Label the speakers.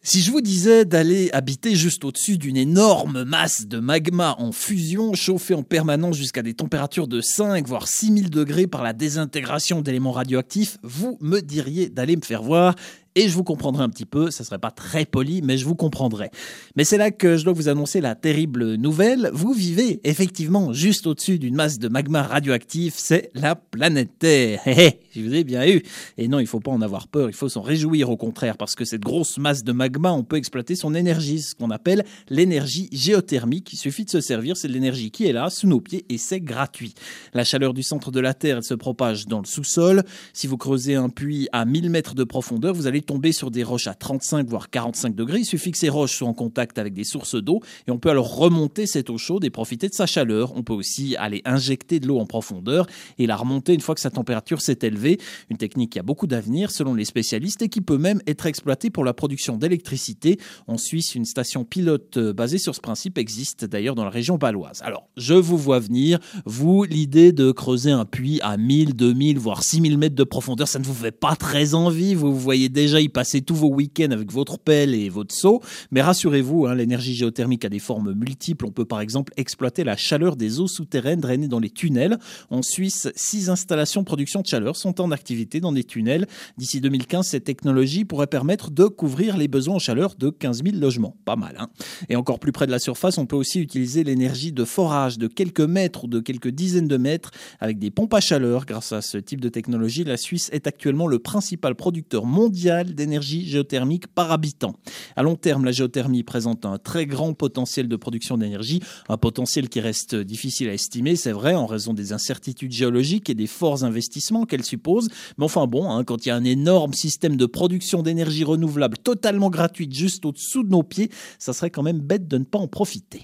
Speaker 1: Si je vous disais d'aller habiter juste au-dessus d'une énorme masse de magma en fusion, chauffée en permanence jusqu'à des températures de 5 voire 6000 degrés par la désintégration d'éléments radioactifs, vous me diriez d'aller me faire voir. Et je vous comprendrai un petit peu, ça serait pas très poli, mais je vous comprendrai. Mais c'est là que je dois vous annoncer la terrible nouvelle. Vous vivez effectivement juste au-dessus d'une masse de magma radioactif, c'est la planète Terre. Je vous ai bien eu. Et non, il faut pas en avoir peur, il faut s'en réjouir au contraire, parce que cette grosse masse de magma, on peut exploiter son énergie, ce qu'on appelle l'énergie géothermique. Il suffit de se servir, c'est de l'énergie qui est là, sous nos pieds, et c'est gratuit. La chaleur du centre de la Terre, elle se propage dans le sous-sol. Si vous creusez un puits à 1000 mètres de profondeur, vous allez tomber sur des roches à 35 voire 45 degrés. Il suffit que ces roches soient en contact avec des sources d'eau et on peut alors remonter cette eau chaude et profiter de sa chaleur. On peut aussi aller injecter de l'eau en profondeur et la remonter une fois que sa température s'est élevée. Une technique qui a beaucoup d'avenir selon les spécialistes et qui peut même être exploitée pour la production d'électricité. En Suisse, une station pilote basée sur ce principe existe d'ailleurs dans la région bâloise. Alors, je vous vois venir, vous, l'idée de creuser un puits à 1000, 2000 voire 6000 mètres de profondeur, ça ne vous fait pas très envie. Vous voyez déjà y passer tous vos week-ends avec votre pelle et votre seau. Mais rassurez-vous, l'énergie géothermique a des formes multiples. On peut par exemple exploiter la chaleur des eaux souterraines drainées dans les tunnels. En Suisse, 6 installations de production de chaleur sont en activité dans des tunnels. D'ici 2015, cette technologie pourrait permettre de couvrir les besoins en chaleur de 15 000 logements. Pas mal, hein ? Et encore plus près de la surface, on peut aussi utiliser l'énergie de forage de quelques mètres ou de quelques dizaines de mètres avec des pompes à chaleur. Grâce à ce type de technologie, la Suisse est actuellement le principal producteur mondial d'énergie géothermique par habitant. À long terme, la géothermie présente un très grand potentiel de production d'énergie, un potentiel qui reste difficile à estimer, c'est vrai, en raison des incertitudes géologiques et des forts investissements qu'elle suppose. Mais enfin bon, quand il y a un énorme système de production d'énergie renouvelable totalement gratuite juste au-dessous de nos pieds, ça serait quand même bête de ne pas en profiter.